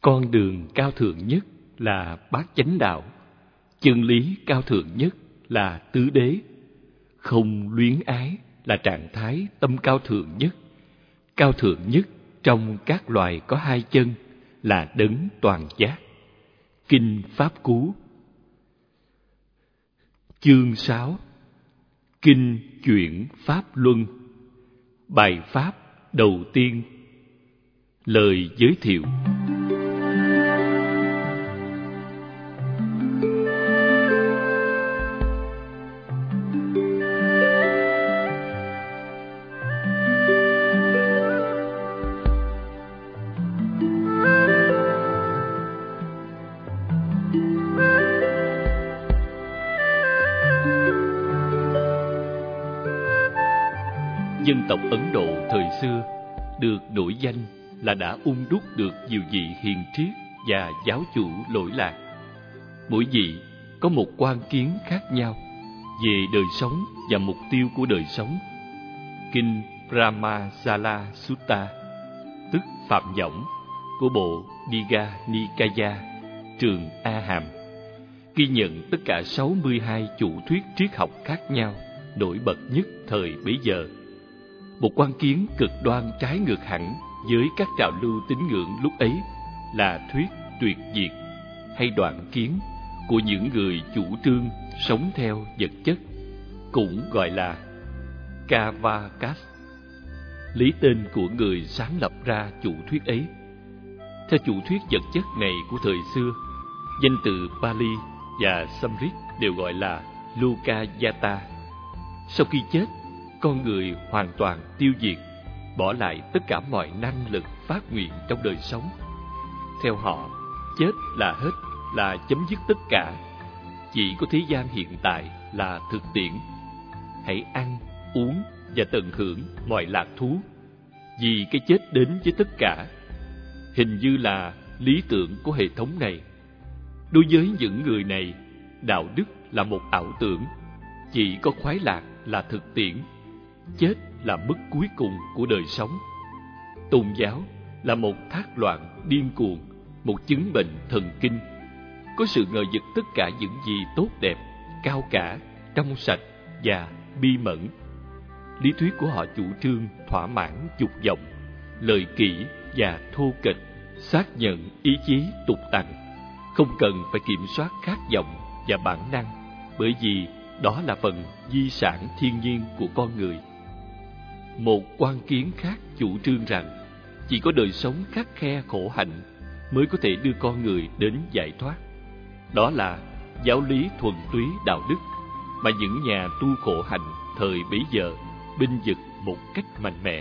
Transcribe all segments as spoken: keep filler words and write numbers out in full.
Con đường cao thượng nhất là bát chánh đạo, chân lý cao thượng nhất là tứ đế. Không luyến ái là trạng thái tâm cao thượng nhất. Cao thượng nhất trong các loài có hai chân là đấng toàn giác. Kinh Pháp Cú. Chương sáu. Kinh Chuyển Pháp Luân. Bài pháp đầu tiên. Lời giới thiệu. Dân tộc Ấn Độ thời xưa được nổi danh là đã ung đúc được nhiều vị hiền triết và giáo chủ lỗi lạc. Mỗi vị có một quan kiến khác nhau về đời sống và mục tiêu của đời sống. Kinh Brahmajala Sutta, tức Phạm Võng, của bộ Digha Nikaya, trường A Hàm, ghi nhận tất cả sáu mươi hai chủ thuyết triết học khác nhau nổi bật nhất thời bấy giờ. Một quan kiến cực đoan trái ngược hẳn với các trào lưu tín ngưỡng lúc ấy là thuyết tuyệt diệt hay đoạn kiến của những người chủ trương sống theo vật chất, cũng gọi là Kavakas, lấy tên của người sáng lập ra chủ thuyết ấy. Theo chủ thuyết vật chất này của thời xưa, danh từ Pali và Samrit đều gọi là Lokayata. Sau khi chết, con người hoàn toàn tiêu diệt, bỏ lại tất cả mọi năng lực phát nguyện trong đời sống. Theo họ, chết là hết, là chấm dứt tất cả. Chỉ có thế gian hiện tại là thực tiễn. Hãy ăn, uống và tận hưởng mọi lạc thú, vì cái chết đến với tất cả. Hình như là lý tưởng của hệ thống này. Đối với những người này, đạo đức là một ảo tưởng, chỉ có khoái lạc là thực tiễn. Chết là mức cuối cùng của đời sống. Tôn giáo là một thác loạn điên cuồng, một chứng bệnh thần kinh, có sự ngờ vực tất cả những gì tốt đẹp, cao cả, trong sạch và bi mẫn. Lý thuyết của họ chủ trương thỏa mãn dục vọng, lời kỹ và thô kệch, xác nhận ý chí tục tằng, không cần phải kiểm soát khát vọng và bản năng, bởi vì đó là phần di sản thiên nhiên của con người. Một quan kiến khác chủ trương rằng chỉ có đời sống khắt khe khổ hạnh mới có thể đưa con người đến giải thoát. Đó là giáo lý thuần túy đạo đức mà những nhà tu khổ hạnh thời bấy giờ binh vực một cách mạnh mẽ.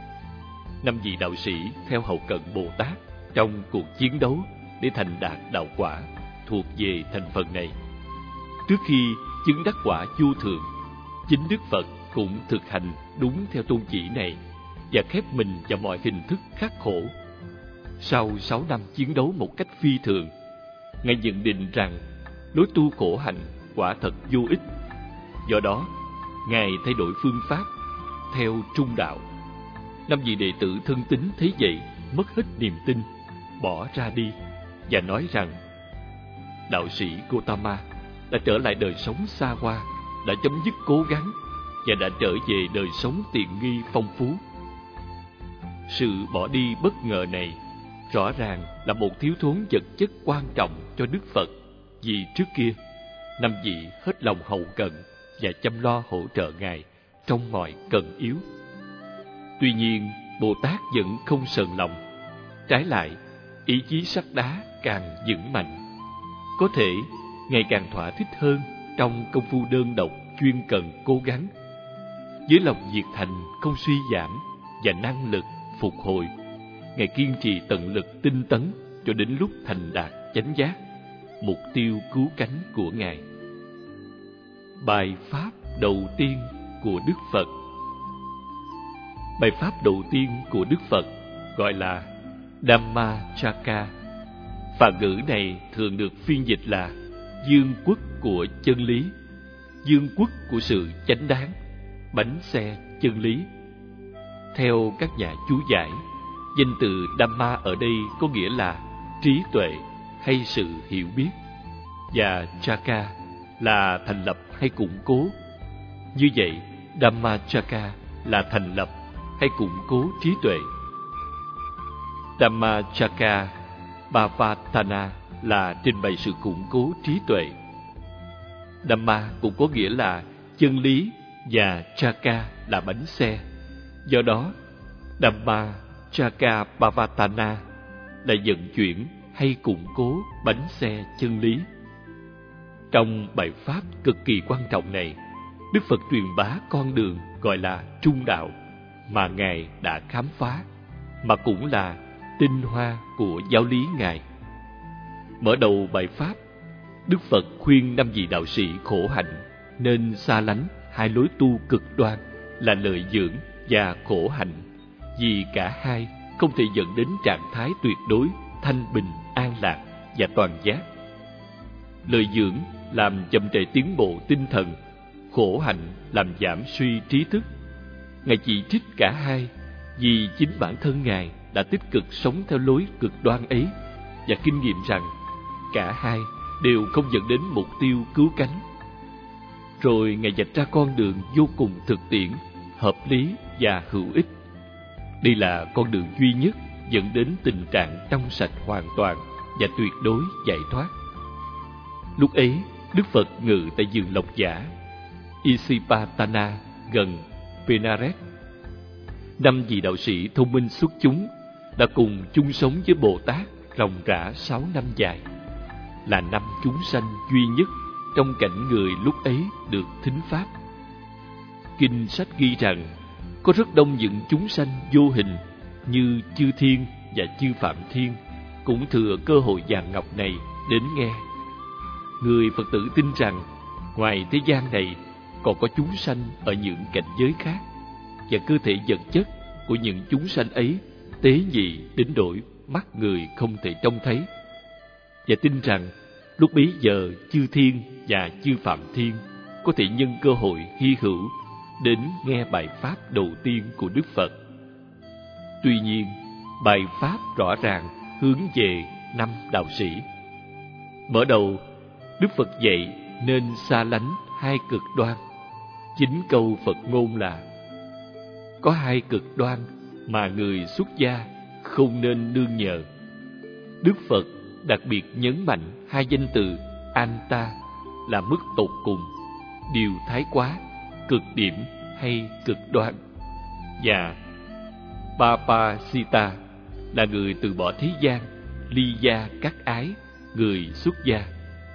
Năm vị đạo sĩ theo hậu cận Bồ Tát trong cuộc chiến đấu để thành đạt đạo quả thuộc về thành phần này. Trước khi chứng đắc quả vô thượng, chính Đức Phật cũng thực hành đúng theo tôn chỉ này và khép mình vào mọi hình thức khắc khổ. Sau sáu năm chiến đấu một cách phi thường, Ngài nhận định rằng lối tu khổ hạnh quả thật vô ích. Do đó, Ngài thay đổi phương pháp theo trung đạo. Năm vị đệ tử thân tín thấy vậy, mất hết niềm tin, bỏ ra đi và nói rằng đạo sĩ Gotama đã trở lại đời sống xa hoa, đã chấm dứt cố gắng và đã trở về đời sống tiện nghi phong phú. Sự bỏ đi bất ngờ này rõ ràng là một thiếu thốn vật chất quan trọng cho Đức Phật, vì trước kia năm vị hết lòng hậu cận và chăm lo hỗ trợ Ngài trong mọi cần yếu. Tuy nhiên, Bồ Tát vẫn không sờn lòng. Trái lại, ý chí sắt đá càng vững mạnh. Có thể ngày càng thỏa thích hơn trong công phu đơn độc chuyên cần cố gắng. Với lòng nhiệt thành không suy giảm và năng lực phục hồi, Ngài kiên trì tận lực tinh tấn cho đến lúc thành đạt chánh giác, mục tiêu cứu cánh của Ngài. Bài pháp đầu tiên của Đức Phật. Bài pháp đầu tiên của Đức Phật gọi là Dhammacakka. Phạn ngữ này thường được phiên dịch là dương quốc của chân lý, dương quốc của sự chánh đáng, bánh xe chân lý. Theo các nhà chú giải, danh từ Dhamma ở đây có nghĩa là trí tuệ hay sự hiểu biết, và Chaka là thành lập hay củng cố. Như vậy, Dhammachaka là thành lập hay củng cố trí tuệ. Dhammachaka Bhavatana là trình bày sự củng cố trí tuệ. Dhamma cũng có nghĩa là chân lý và Chaka là bánh xe. Do đó, Dhammachaka Bhavatana là vận chuyển hay củng cố bánh xe chân lý. Trong bài pháp cực kỳ quan trọng này, Đức Phật truyền bá con đường gọi là trung đạo mà Ngài đã khám phá, mà cũng là tinh hoa của giáo lý Ngài. Mở đầu bài pháp, Đức Phật khuyên năm vị đạo sĩ khổ hạnh nên xa lánh hai lối tu cực đoan là lợi dưỡng và khổ hạnh, vì cả hai không thể dẫn đến trạng thái tuyệt đối thanh bình, an lạc và toàn giác. Lợi dưỡng làm chậm trễ tiến bộ tinh thần, khổ hạnh làm giảm suy trí thức. Ngài chỉ trích cả hai vì chính bản thân Ngài đã tích cực sống theo lối cực đoan ấy và kinh nghiệm rằng cả hai đều không dẫn đến mục tiêu cứu cánh. Rồi Ngài vạch ra con đường vô cùng thực tiễn, hợp lý và hữu ích. Đây là con đường duy nhất dẫn đến tình trạng trong sạch hoàn toàn và tuyệt đối giải thoát. Lúc ấy, Đức Phật ngự tại vườn Lộc Giả, Isipatana gần Benares. Năm vị đạo sĩ thông minh xuất chúng đã cùng chung sống với Bồ Tát ròng rã sáu năm dài, là năm chúng sanh duy nhất trong cảnh người lúc ấy được thính pháp. Kinh sách ghi rằng có rất đông những chúng sanh vô hình như chư thiên và chư phạm thiên cũng thừa cơ hội vàng ngọc này đến nghe. Người Phật tử tin rằng ngoài thế gian này còn có chúng sanh ở những cảnh giới khác, và cơ thể vật chất của những chúng sanh ấy tế nhị đến nỗi mắt người không thể trông thấy, và tin rằng lúc bấy giờ chư thiên và chư phạm thiên có thể nhân cơ hội hy hữu đến nghe bài pháp đầu tiên của Đức Phật. Tuy nhiên, bài pháp rõ ràng hướng về năm đạo sĩ. Mở đầu, Đức Phật dạy nên xa lánh hai cực đoan. Chính câu Phật ngôn là: có hai cực đoan mà người xuất gia không nên nương nhờ. Đức Phật đặc biệt nhấn mạnh hai danh từ Anta là mức tột cùng, điều thái quá, cực điểm hay cực đoan, và Papasita là người từ bỏ thế gian, ly gia cắt ái, người xuất gia.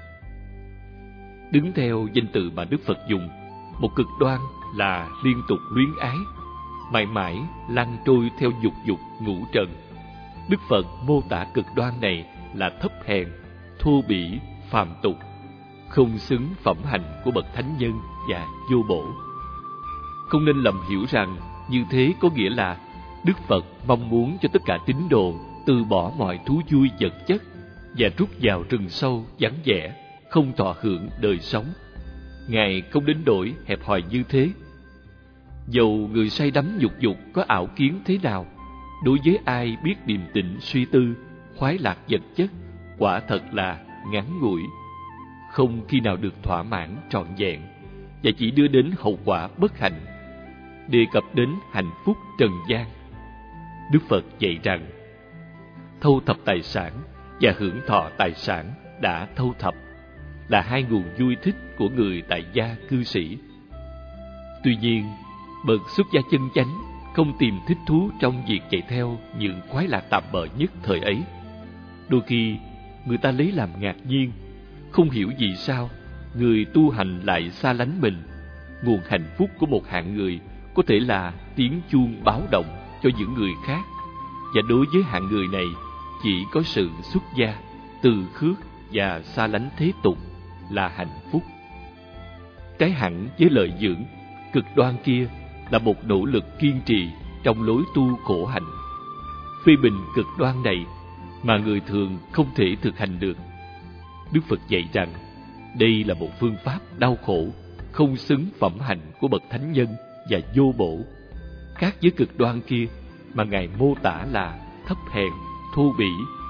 Đứng theo danh từ mà Đức Phật dùng, một cực đoan là liên tục luyến ái, mãi mãi lăn trôi theo dục dục ngũ trần. Đức Phật mô tả cực đoan này là thấp hèn, thô bỉ, phàm tục, không xứng phẩm hạnh của bậc thánh nhân và vô bổ. Không nên lầm hiểu rằng như thế có nghĩa là Đức Phật mong muốn cho tất cả tín đồ từ bỏ mọi thú vui vật chất và rút vào rừng sâu vắng vẻ, không thọ hưởng đời sống. Ngài không đến nỗi hẹp hòi như thế. Dầu người say đắm nhục dục có ảo kiến thế nào, đối với ai biết điềm tĩnh suy tư, khoái lạc vật chất quả thật là ngắn ngủi, không khi nào được thỏa mãn trọn vẹn, và chỉ đưa đến hậu quả bất hạnh. Đề cập đến hạnh phúc trần gian, Đức Phật dạy rằng thâu thập tài sản và hưởng thọ tài sản đã thâu thập là hai nguồn vui thích của người tại gia cư sĩ. Tuy nhiên, bậc xuất gia chân chánh không tìm thích thú trong việc chạy theo những khoái lạc tạm bợ nhất thời ấy. Đôi khi, người ta lấy làm ngạc nhiên, không hiểu vì sao người tu hành lại xa lánh mình. Nguồn hạnh phúc của một hạng người có thể là tiếng chuông báo động cho những người khác, và đối với hạng người này chỉ có sự xuất gia, từ khước và xa lánh thế tục là hạnh phúc. Trái hẳn với lợi dưỡng, cực đoan kia là một nỗ lực kiên trì trong lối tu khổ hạnh. Phê bình cực đoan này mà người thường không thể thực hành được. Đức Phật dạy rằng đây là một phương pháp đau khổ, không xứng phẩm hạnh của bậc thánh nhân và vô bổ, khác với cực đoan kia mà Ngài mô tả là thấp hèn, thô bỉ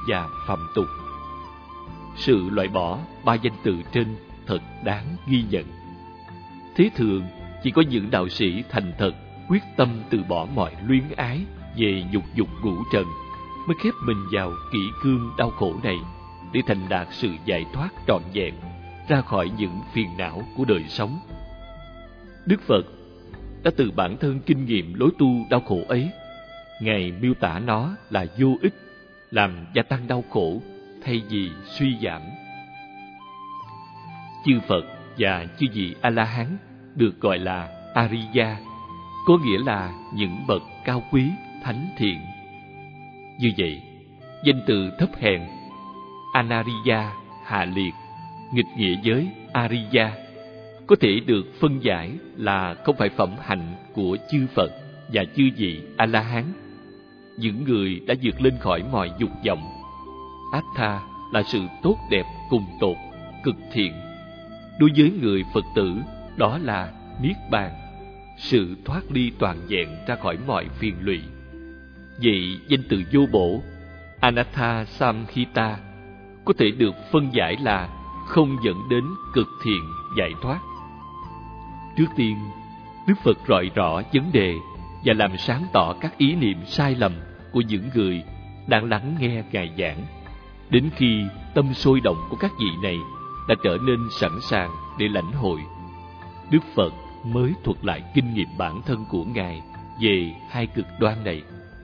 và phạm tục. Sự loại bỏ ba danh từ trên thật đáng ghi nhận. Thế thường, chỉ có những đạo sĩ thành thật, quyết tâm từ bỏ mọi luyến ái về dục dục ngũ trần mới khép mình vào kỷ cương đau khổ này để thành đạt sự giải thoát trọn vẹn ra khỏi những phiền não của đời sống. Đức Phật đã từ bản thân kinh nghiệm lối tu đau khổ ấy. Ngài miêu tả nó là vô ích, làm gia tăng đau khổ thay vì suy giảm. Chư Phật và chư vị A-la-hán được gọi là Ariya, có nghĩa là những bậc cao quý, thánh thiện. Như vậy, danh từ thấp hèn Anariya, hạ liệt, nghịch nghĩa với Ariya, có thể được phân giải là không phải phẩm hạnh của chư Phật và chư vị A-la-hán, những người đã vượt lên khỏi mọi dục vọng. Attha là sự tốt đẹp cùng tột, cực thiện. Đối với người Phật tử, đó là Niết Bàn, sự thoát ly toàn vẹn ra khỏi mọi phiền lụy. Vậy danh từ vô bổ Anatta Samhita có thể được phân giải là không dẫn đến cực thiện giải thoát. Trước tiên, Đức Phật rọi rõ vấn đề và làm sáng tỏ các ý niệm sai lầm của những người đang lắng nghe Ngài giảng. Đến khi tâm sôi động của các vị này đã trở nên sẵn sàng để lãnh hội, Đức Phật mới thuật lại kinh nghiệm bản thân của Ngài về hai cực đoan này.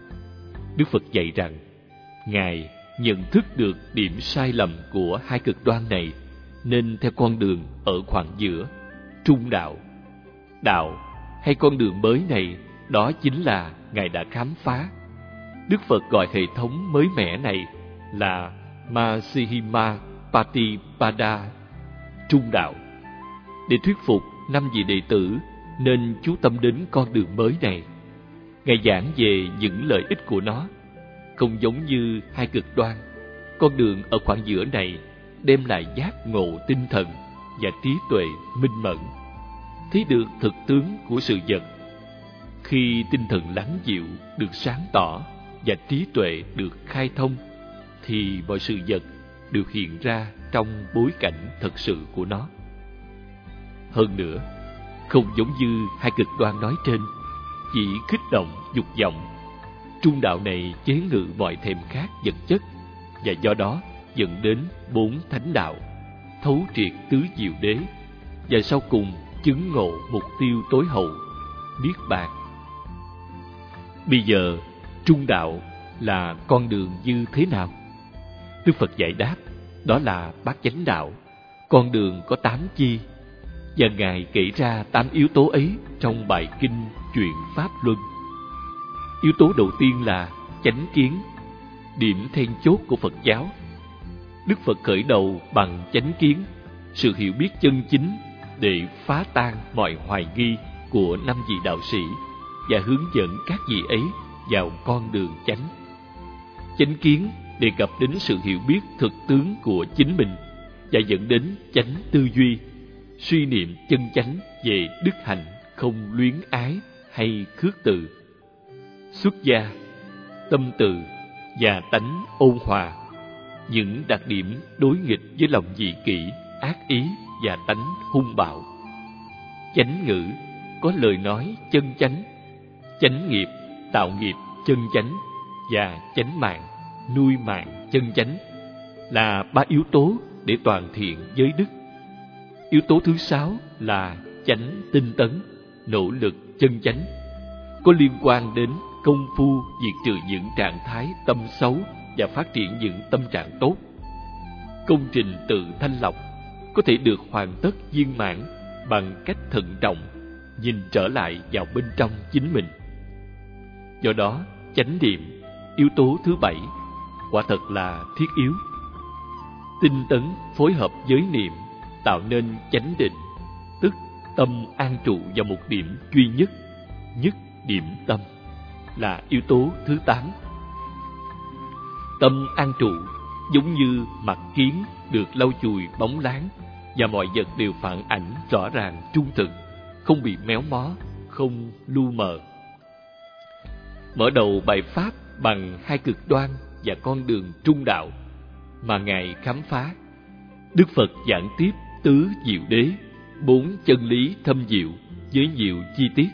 Đức Phật dạy rằng, Ngài nhận thức được điểm sai lầm của hai cực đoan này, nên theo con đường ở khoảng giữa, trung đạo. Đạo hay con đường mới này, đó chính là Ngài đã khám phá. Đức Phật gọi hệ thống mới mẻ này là Majjhima Patipada, trung đạo. Để thuyết phục năm vị đệ tử nên chú tâm đến con đường mới này. Ngài giảng về những lợi ích của nó. Không giống như hai cực đoan, con đường ở khoảng giữa này đem lại giác ngộ tinh thần và trí tuệ minh mẫn, thấy được thực tướng của sự vật. Khi tinh thần lắng dịu được sáng tỏ và trí tuệ được khai thông, thì mọi sự vật đều hiện ra trong bối cảnh thật sự của nó. Hơn nữa, không giống như hai cực đoan nói trên, chỉ kích động dục vọng, trung đạo này chế ngự mọi thèm khát vật chất, và do đó dẫn đến bốn thánh đạo, thấu triệt tứ diệu đế, và sau cùng chứng ngộ mục tiêu tối hậu, Niết Bàn. Bây giờ, trung đạo là con đường như thế nào? Đức Phật giải đáp, đó là bát chánh đạo, con đường có tám chi, và Ngài kể ra tám yếu tố ấy trong bài kinh Chuyện Pháp Luân. Yếu tố đầu tiên là chánh kiến, điểm then chốt của Phật giáo. Đức Phật khởi đầu bằng chánh kiến, sự hiểu biết chân chính để phá tan mọi hoài nghi của năm vị đạo sĩ và hướng dẫn các vị ấy vào con đường chánh. Chánh kiến đề cập đến sự hiểu biết thực tướng của chính mình và dẫn đến chánh tư duy, suy niệm chân chánh về đức hạnh không luyến ái hay khước từ. Xuất gia, tâm từ và tánh ôn hòa, những đặc điểm đối nghịch với lòng dị kỷ, ác ý và tánh hung bạo. Chánh ngữ, có lời nói chân chánh. Chánh nghiệp, tạo nghiệp chân chánh. Và chánh mạng, nuôi mạng chân chánh, là ba yếu tố để toàn thiện giới đức. Yếu tố thứ sáu là chánh tinh tấn, nỗ lực chân chánh, có liên quan đến công phu diệt trừ những trạng thái tâm xấu và phát triển những tâm trạng tốt. Công trình tự thanh lọc có thể được hoàn tất viên mãn bằng cách thận trọng nhìn trở lại vào bên trong chính mình. Do đó, chánh niệm, yếu tố thứ bảy, quả thật là thiết yếu. Tinh tấn phối hợp với niệm tạo nên chánh định, tức tâm an trụ vào một điểm duy nhất, nhất điểm tâm, là yếu tố thứ tám. Tâm an trụ giống như mặt kiến được lau chùi bóng láng, và mọi vật đều phản ảnh rõ ràng trung thực, không bị méo mó, không lu mờ. Mở đầu bài pháp bằng hai cực đoan và con đường trung đạo mà Ngài khám phá. Đức Phật giảng tiếp tứ diệu đế, bốn chân lý thâm diệu với nhiều chi tiết.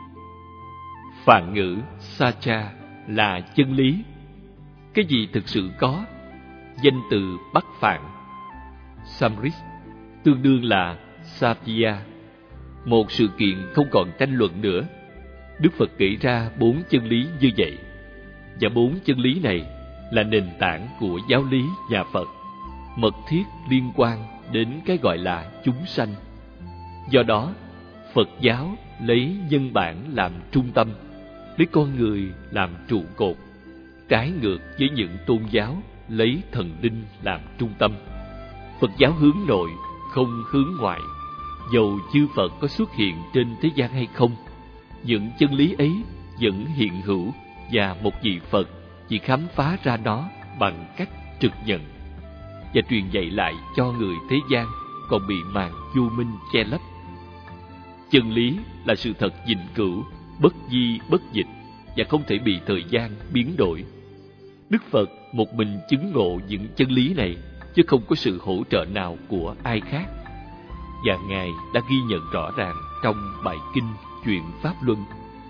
Phạn ngữ Sacha là chân lý. Cái gì thực sự có? Danh từ Bắc Phạn Samrit tương đương là Satya, một sự kiện không còn tranh luận nữa. Đức Phật kể ra bốn chân lý như vậy, và bốn chân lý này là nền tảng của giáo lý nhà Phật, mật thiết liên quan đến cái gọi là chúng sanh. Do đó, Phật giáo lấy nhân bản làm trung tâm, lấy con người làm trụ cột, trái ngược với những tôn giáo lấy thần linh làm trung tâm. Phật giáo hướng nội, không hướng ngoại. Dầu chư Phật có xuất hiện trên thế gian hay không, những chân lý ấy vẫn hiện hữu, và một vị Phật chỉ khám phá ra nó bằng cách trực nhận và truyền dạy lại cho người thế gian còn bị màn vô minh che lấp. Chân lý là sự thật vĩnh cửu, bất di bất dịch và không thể bị thời gian biến đổi. Đức Phật một mình chứng ngộ những chân lý này, chứ không có sự hỗ trợ nào của ai khác. Và Ngài đã ghi nhận rõ ràng trong bài kinh Chuyện Pháp Luân.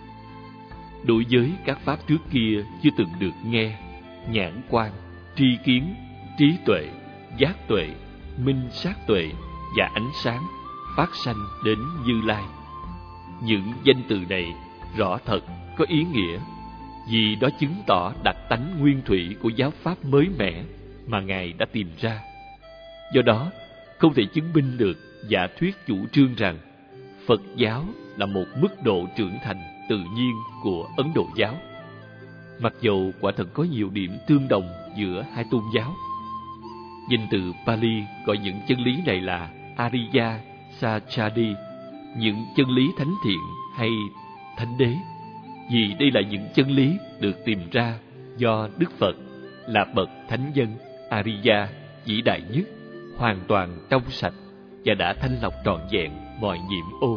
Đối với các pháp trước kia chưa từng được nghe, nhãn quan, tri kiến, trí tuệ, giác tuệ, minh sát tuệ và ánh sáng phát sanh đến Như Lai. Những danh từ này rõ thật có ý nghĩa, vì đó chứng tỏ đặc tánh nguyên thủy của giáo pháp mới mẻ mà Ngài đã tìm ra. Do đó, không thể chứng minh được giả thuyết chủ trương rằng Phật giáo là một mức độ trưởng thành tự nhiên của Ấn Độ giáo. Mặc dầu quả thật có nhiều điểm tương đồng giữa hai tôn giáo. Danh từ Pali gọi những chân lý này là Ariya Sachadi, những chân lý thánh thiện hay thánh đế, vì đây là những chân lý được tìm ra do Đức Phật là bậc thánh nhân Ariya vĩ đại nhất, hoàn toàn trong sạch và đã thanh lọc trọn vẹn mọi nhiễm ô.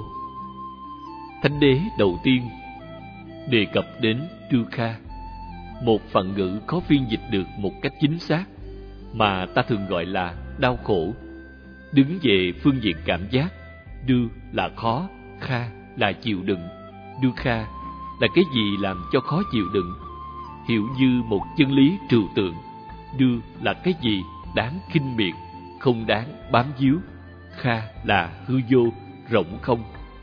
Thánh đế đầu tiên đề cập đến dukkha, một phận ngữ khó phiên dịch được một cách chính xác, mà ta thường gọi là đau khổ. Đứng về phương diện cảm giác, du là khó, kha là chịu đựng. Dukkha là cái gì làm cho khó chịu đựng, hiểu như một chân lý trừu tượng. Du là cái gì đáng khinh miệt, không đáng bám víu. Kha là hư vô, rỗng không.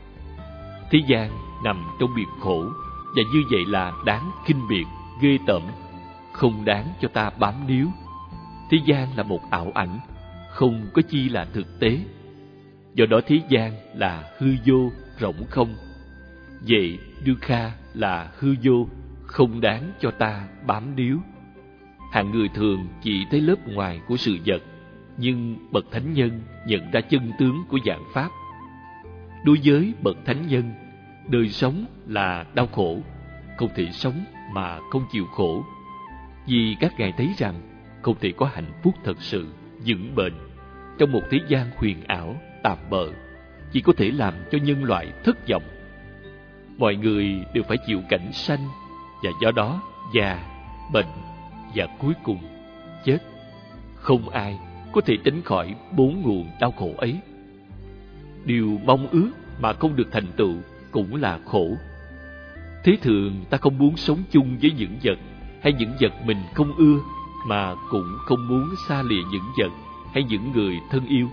Thế gian nằm trong biệt khổ, và như vậy là đáng khinh miệt, ghê tởm, không đáng cho ta bám níu. Thế gian là một ảo ảnh, không có chi là thực tế. Do đó thế gian là hư vô, rỗng không. Vậy dukkha là hư vô, không đáng cho ta bám níu. Hạng người thường chỉ thấy lớp ngoài của sự vật, nhưng bậc thánh nhân nhận ra chân tướng của vạn pháp. Đối với bậc thánh nhân, đời sống là đau khổ, không thể sống mà không chịu khổ, vì các ngài thấy rằng không thể có hạnh phúc thật sự vững bền trong một thế gian huyền ảo tạm bợ, chỉ có thể làm cho nhân loại thất vọng. Mọi người đều phải chịu cảnh sanh, và do đó già, bệnh và cuối cùng chết. Không ai có thể tránh khỏi bốn nguồn đau khổ ấy. Điều mong ước mà không được thành tựu cũng là khổ. Thế thường ta không muốn sống chung với những vật hay những vật mình không ưa, mà cũng không muốn xa lìa những vật hay những người thân yêu.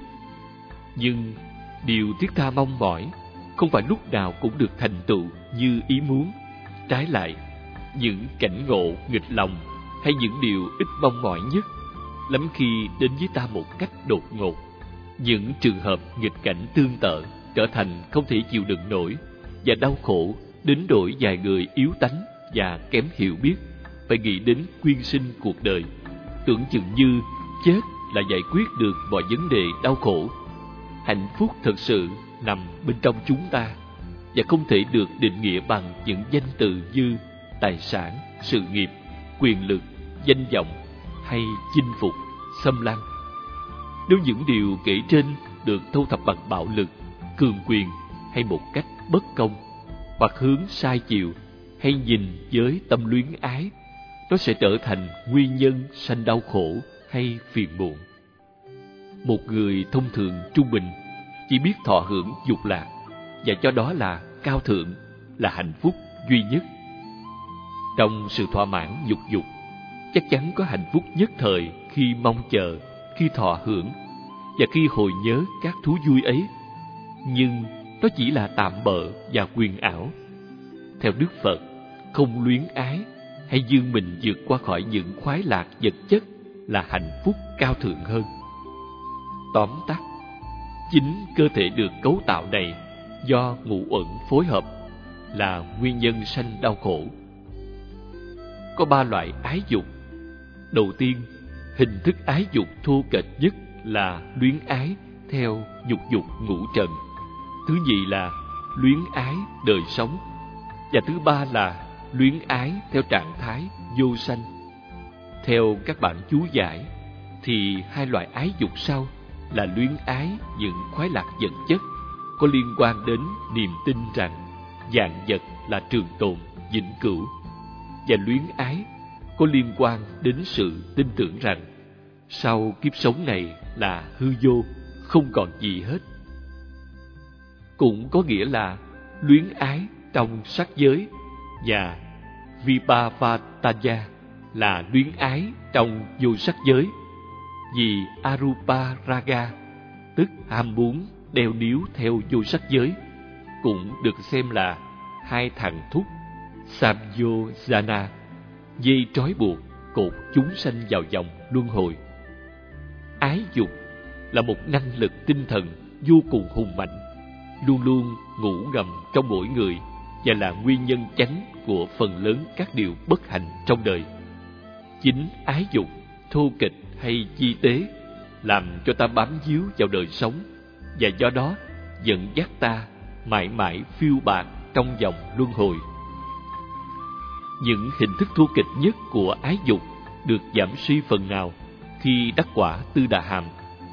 Nhưng điều thiết tha mong mỏi không phải lúc nào cũng được thành tựu như ý muốn. Trái lại, những cảnh ngộ nghịch lòng hay những điều ít mong mỏi nhất lắm khi đến với ta một cách đột ngột. Những trường hợp nghịch cảnh tương tự trở thành không thể chịu đựng nổi, và đau khổ đến đổi vài người yếu tánh và kém hiểu biết phải nghĩ đến quyên sinh cuộc đời, tưởng chừng như chết là giải quyết được mọi vấn đề đau khổ. Hạnh phúc thật sự nằm bên trong chúng ta, và không thể được định nghĩa bằng những danh từ như tài sản, sự nghiệp, quyền lực, danh vọng hay chinh phục, xâm lăng. Nếu những điều kể trên được thu thập bằng bạo lực, cường quyền hay một cách bất công, hoặc hướng sai chiều, hay nhìn với tâm luyến ái, nó sẽ trở thành nguyên nhân sanh đau khổ hay phiền muộn. Một người thông thường trung bình chỉ biết thọ hưởng dục lạc và cho đó là cao thượng, là hạnh phúc duy nhất. Trong sự thỏa mãn dục dục, chắc chắn có hạnh phúc nhất thời khi mong chờ, khi thọ hưởng và khi hồi nhớ các thú vui ấy. Nhưng nó chỉ là tạm bợ và quyền ảo. Theo Đức Phật, không luyến ái hay dương mình vượt qua khỏi những khoái lạc vật chất là hạnh phúc cao thượng hơn. Tóm tắt, chính cơ thể được cấu tạo này do ngũ uẩn phối hợp là nguyên nhân sanh đau khổ. Có ba loại ái dục. Đầu tiên, hình thức ái dục thô kệch nhất là luyến ái theo nhục dục ngũ trần. Thứ nhì là luyến ái đời sống. Và thứ ba là luyến ái theo trạng thái vô sanh. Theo các bản chú giải, thì hai loại ái dục sau là luyến ái những khoái lạc vật chất có liên quan đến niềm tin rằng vạn vật là trường tồn, vĩnh cửu, và luyến ái có liên quan đến sự tin tưởng rằng sau kiếp sống này là hư vô, không còn gì hết. Cũng có nghĩa là luyến ái trong sắc giới và Vibhavataya là luyến ái trong vô sắc giới. Vì Arupa Raga, tức ham muốn đeo níu theo vô sắc giới, cũng được xem là hai thằng thúc Samyojana, dây trói buộc cột chúng sanh vào vòng luân hồi. Ái dục là một năng lực tinh thần vô cùng hùng mạnh, luôn luôn ngủ ngầm trong mỗi người và là nguyên nhân chánh của phần lớn các điều bất hạnh trong đời. Chính ái dục, thô kệch hay chi tế, làm cho ta bám víu vào đời sống và do đó dẫn dắt ta mãi mãi phiêu bạt trong vòng luân hồi. Những hình thức thô kệch nhất của ái dục được giảm suy phần nào khi đắc quả Tư Đà Hàm,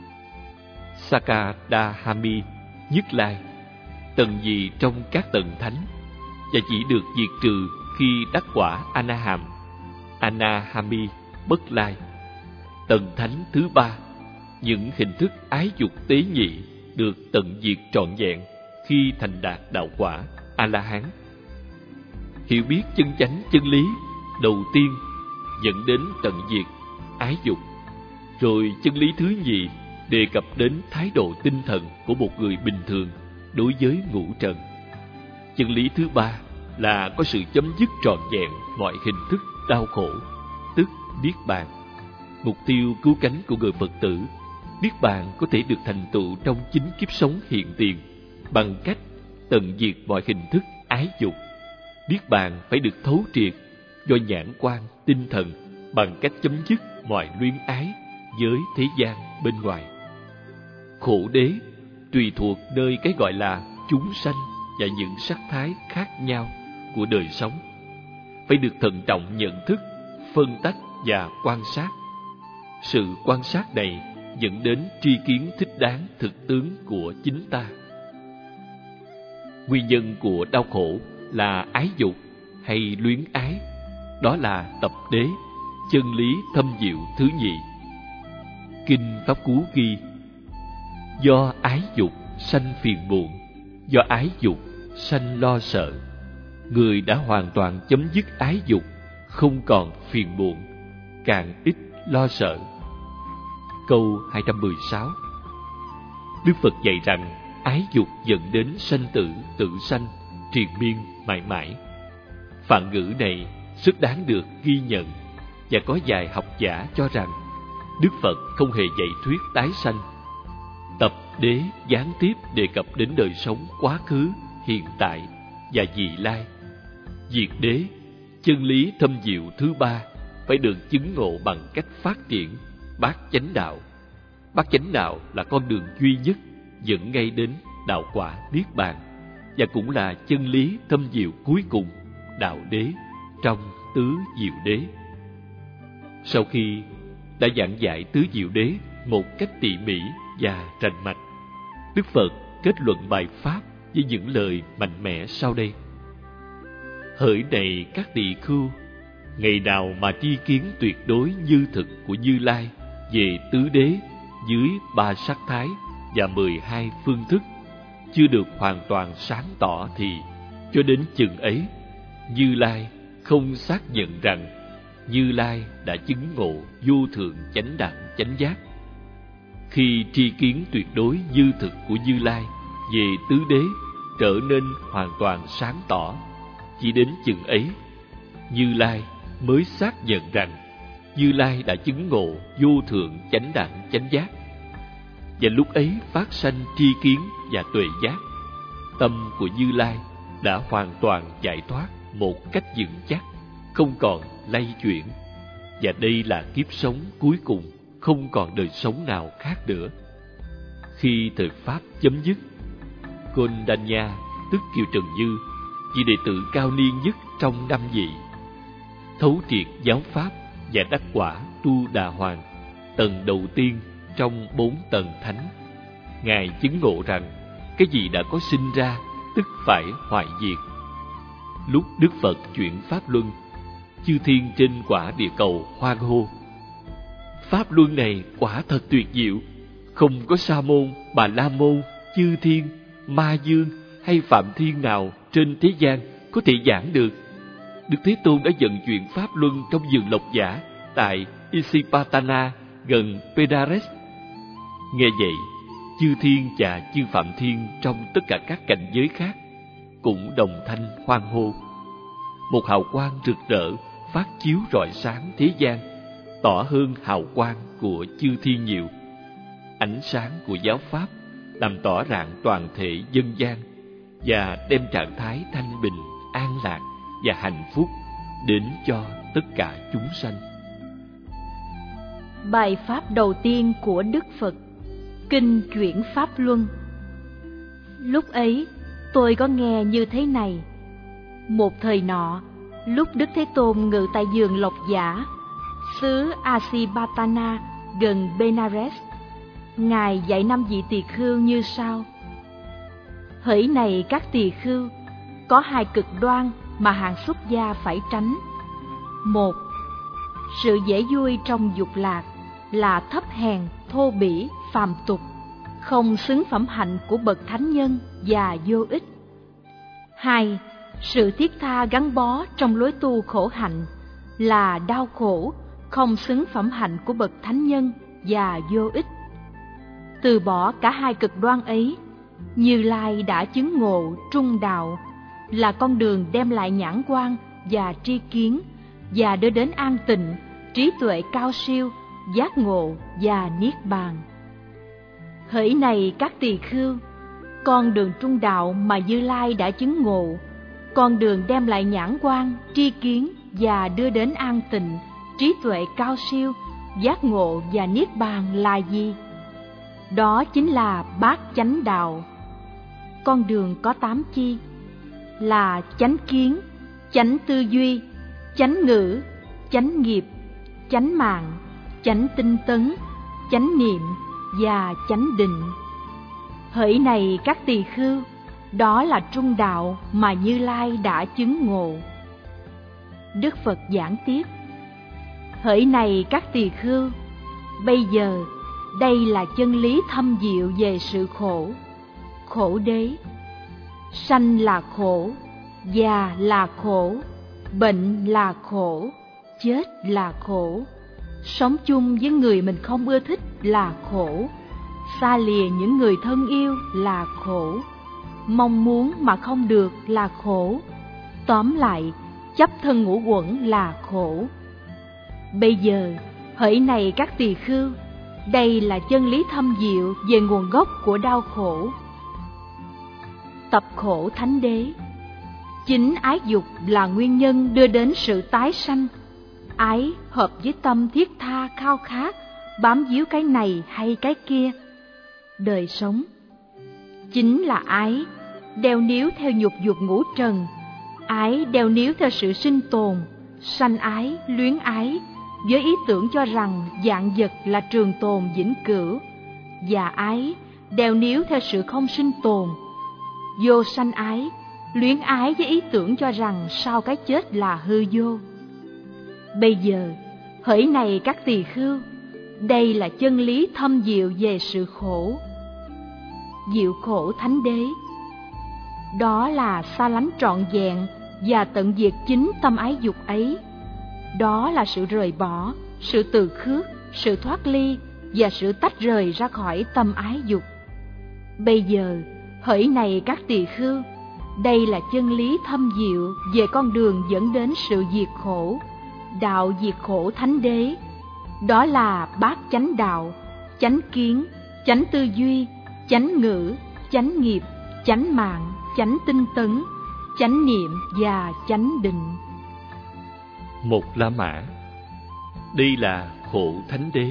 Sakadahami, Nhất Lai, tầng gì trong các tầng thánh, và chỉ được diệt trừ khi đắc quả Anaham, Anahami, Bất Lai, tầng thánh thứ ba. Những hình thức ái dục tế nhị được tận diệt trọn vẹn khi thành đạt đạo quả A-la-hán. Hiểu biết chân chánh chân lý đầu tiên dẫn đến tận diệt ái dục, rồi chân lý thứ nhì đề cập đến thái độ tinh thần của một người bình thường đối với ngũ trần. Chân lý thứ ba là có sự chấm dứt trọn vẹn mọi hình thức đau khổ, tức niết bàn. Mục tiêu cứu cánh của người Phật tử, niết bàn có thể được thành tựu trong chính kiếp sống hiện tiền bằng cách tận diệt mọi hình thức ái dục. Niết bàn phải được thấu triệt do nhãn quan tinh thần bằng cách chấm dứt mọi luyến ái với thế gian bên ngoài. Khổ đế tùy thuộc nơi cái gọi là chúng sanh và những sắc thái khác nhau của đời sống, phải được thận trọng nhận thức, phân tách và quan sát. Sự quan sát này dẫn đến tri kiến thích đáng thực tướng của chính ta. Nguyên nhân của đau khổ là ái dục hay luyến ái, đó là tập đế, chân lý thâm diệu thứ nhị. Kinh Pháp Cú ghi: do ái dục sanh phiền muộn, do ái dục sanh lo sợ. Người đã hoàn toàn chấm dứt ái dục, không còn phiền muộn, càng ít lo sợ. Câu hai trăm mười sáu. Đức Phật dạy rằng ái dục dẫn đến sanh tử, tự sanh, triền miên mãi mãi. Phạn ngữ này rất đáng được ghi nhận, và có vài học giả cho rằng Đức Phật không hề dạy thuyết tái sanh. Tập đế gián tiếp đề cập đến đời sống quá khứ, hiện tại và vị lai. Diệt đế, chân lý thâm diệu thứ ba, phải được chứng ngộ bằng cách phát triển bát chánh đạo. Bát chánh đạo là con đường duy nhất dẫn ngay đến đạo quả niết bàn, và cũng là chân lý thâm diệu cuối cùng, đạo đế trong tứ diệu đế. Sau khi đã giảng giải tứ diệu đế một cách tỉ mỉ và rành mạch, Đức Phật kết luận bài pháp với những lời mạnh mẽ sau đây: hỡi này các tỳ khưu, Ngày nào mà tri kiến tuyệt đối như thực của Như Lai về tứ đế dưới ba sắc thái và mười hai phương thức chưa được hoàn toàn sáng tỏ thì cho đến chừng ấy Như Lai không xác nhận rằng Như Lai đã chứng ngộ vô thượng chánh đẳng chánh giác. Khi tri kiến tuyệt đối như thực của Như Lai về tứ đế trở nên hoàn toàn sáng tỏ, chỉ đến chừng ấy Như Lai mới xác nhận rằng Như Lai đã chứng ngộ vô thượng chánh đẳng chánh giác. Và lúc ấy phát sanh tri kiến và tuệ giác. Tâm của Như Lai đã hoàn toàn giải thoát một cách vững chắc, không còn lay chuyển. Và đây là kiếp sống cuối cùng, không còn đời sống nào khác nữa. Khi thời Pháp chấm dứt, Kondanya, tức Kiều Trần Như, vị đệ tử cao niên nhất trong năm vị, thấu triệt giáo Pháp và đắc quả Tu Đà Hoàng, tầng đầu tiên trong bốn tầng thánh. Ngài chứng ngộ rằng cái gì đã có sinh ra tức phải hoại diệt. Lúc Đức Phật chuyển Pháp Luân, chư thiên trên quả địa cầu hoan hô: Pháp Luân này quả thật tuyệt diệu, không có Sa môn, Bà La môn, chư thiên, Ma Dương hay Phạm Thiên nào trên thế gian có thể giảng được. Đức Thế Tôn đã vận chuyển Pháp Luân trong vườn Lộc Giả tại Isipatana gần Benares. Nghe vậy, chư thiên và chư Phạm Thiên trong tất cả các cảnh giới khác cũng đồng thanh hoan hô. Một hào quang rực rỡ phát chiếu rọi sáng thế gian, tỏ hơn hào quang của chư thiên nhiều. Ánh sáng của giáo Pháp làm tỏ rạng toàn thể dân gian và đem trạng thái thanh bình, an lạc và hạnh phúc đến cho tất cả chúng sanh. Bài pháp đầu tiên của Đức Phật, Kinh Chuyển Pháp Luân. Lúc ấy tôi có nghe như thế này: một thời nọ, lúc Đức Thế Tôn ngự tại vườn Lộc Giả, xứ Asipatana gần Benares, Ngài dạy năm vị tỳ khưu như sau: hỡi này các tỳ khưu, có hai cực đoan mà hạng xuất gia phải tránh. Một, sự dễ vui trong dục lạc là thấp hèn, thô bỉ, phàm tục, không xứng phẩm hạnh của bậc thánh nhân và vô ích. Hai, sự thiết tha gắn bó trong lối tu khổ hạnh là đau khổ, không xứng phẩm hạnh của bậc thánh nhân và vô ích. Từ bỏ cả hai cực đoan ấy, Như Lai đã chứng ngộ trung đạo, là con đường đem lại nhãn quan và tri kiến, và đưa đến an tịnh, trí tuệ cao siêu, giác ngộ và niết bàn. Hỡi này các tỳ khưu, con đường trung đạo mà Như Lai đã chứng ngộ, con đường đem lại nhãn quan, tri kiến và đưa đến an tịnh, trí tuệ cao siêu, giác ngộ và niết bàn là gì? Đó chính là bát chánh đạo. Con đường có tám chi, là chánh kiến, chánh tư duy, chánh ngữ, chánh nghiệp, chánh mạng, chánh tinh tấn, chánh niệm và chánh định. Hỡi này các tỳ khưu, đó là trung đạo mà Như Lai đã chứng ngộ. Đức Phật giảng tiếp: hỡi này các tỳ khưu, bây giờ đây là chân lý thâm diệu về sự khổ. Khổ đế: sanh là khổ, già là khổ, bệnh là khổ, chết là khổ, sống chung với người mình không ưa thích là khổ, xa lìa những người thân yêu là khổ, mong muốn mà không được là khổ, tóm lại chấp thân ngũ uẩn là khổ. Bây giờ, hỡi này các tỳ khưu, đây là chân lý thâm diệu về nguồn gốc của đau khổ. Tập khổ thánh đế: chính ái dục là nguyên nhân đưa đến sự tái sanh. Ái hợp với tâm thiết tha khao khát, bám víu cái này hay cái kia. Đời sống chính là ái đeo níu theo nhục dục ngũ trần, ái đeo níu theo sự sinh tồn, sanh ái, luyến ái, với ý tưởng cho rằng vạn vật là trường tồn vĩnh cửu, và ái đeo níu theo sự không sinh tồn, vô sanh ái, luyến ái với ý tưởng cho rằng sau cái chết là hư vô. Bây giờ, hỡi này các tỳ khưu, đây là chân lý thâm diệu về sự khổ. Diệu khổ thánh đế, đó là xa lánh trọn vẹn và tận diệt chính tâm ái dục ấy. Đó là sự rời bỏ, sự từ khước, sự thoát ly và sự tách rời ra khỏi tâm ái dục. Bây giờ, hỡi này các tỳ khưu, đây là chân lý thâm diệu về con đường dẫn đến sự diệt khổ, đạo diệt khổ thánh đế. Đó là bát chánh đạo, chánh kiến, chánh tư duy, chánh ngữ, chánh nghiệp, chánh mạng, chánh tinh tấn, chánh niệm và chánh định. Một La Mã, đây là khổ thánh đế.